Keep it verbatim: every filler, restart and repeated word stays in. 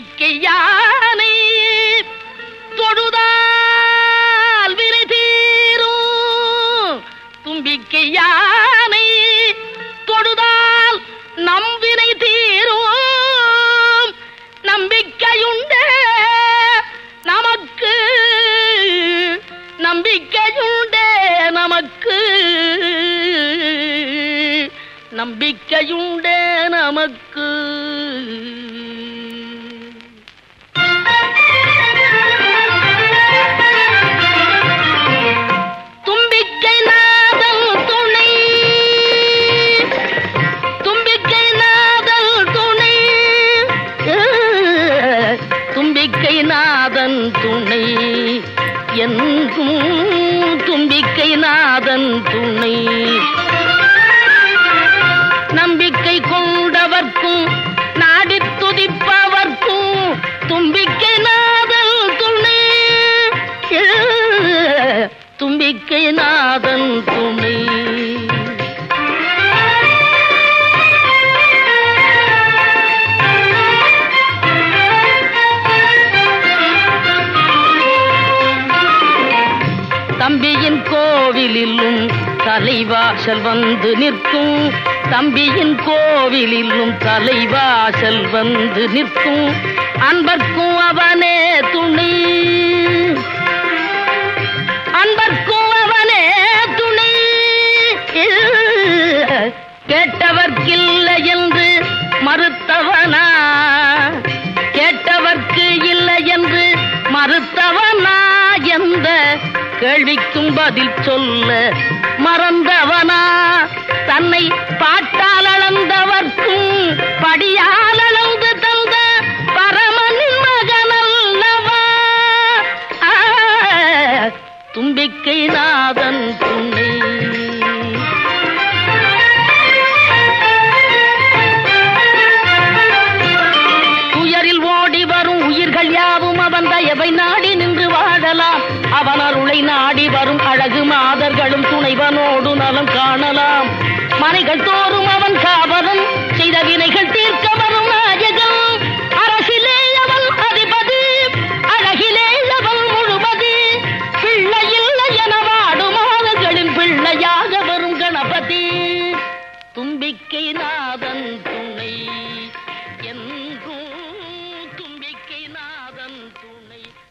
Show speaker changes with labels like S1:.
S1: தும்பிக்கை யானை தொழுதால் வினை தீரும். தும்பிக்கை யானை தொழுதால் நம் வினை தீரும். நம்பிக்கையுண்டே நமக்கு, நம்பிக்கையுண்டே நமக்கு, நம்பிக்கையுண்டே நமக்கு. தும்பிக்கை நாதல் துணை, தும்பிக்கை நாதல் துணை, தும்பிக்கை நாதன் துணை எங்கும், தும்பிக்கை நாதன் துணை. நம்பிக்கை கொண்டவர்க்கும் நாடி துதிப்பவர்க்கும் தும்பிக்கை நாதல் துணை, தும்பிக்கை நாதன் துணை. தம்பியின் கோவிலிலும் தலைவாசல் வந்து நிற்கும், தம்பியின் கோவிலிலும் தலைவாசல் வந்து நிற்கும். அன்பர்க்கும் அவனே துணை, அன்பர்க்கும் அவனே துணை. கேட்டவர்க்கில்லை என்று மறுத்தவனா, கேட்டவர்க்கு இல்லை என்று மறுத்தவனா, எந்த கேள்விக்கும் பதில் சொல்ல மறந்தவனா. தன்னை பாட்டால் அளந்தவர்க்கும் படியால் அளந்து தந்த பரமனின் மகனல்லவா. தும்பிக்கை நாதன் துணை. துயரில் ஓடி வரும் உயிர்கள் யாவும் அவன் தயவை நாடி நின்று வாழலாம். அவன் அருளை நாடி வரும் அழகு மாதர்களும் துணைவனோடு நலம் காணலாம். மனைகள் தோறும் அவன் காவலம் செய்த வினைகள் தீர்க்க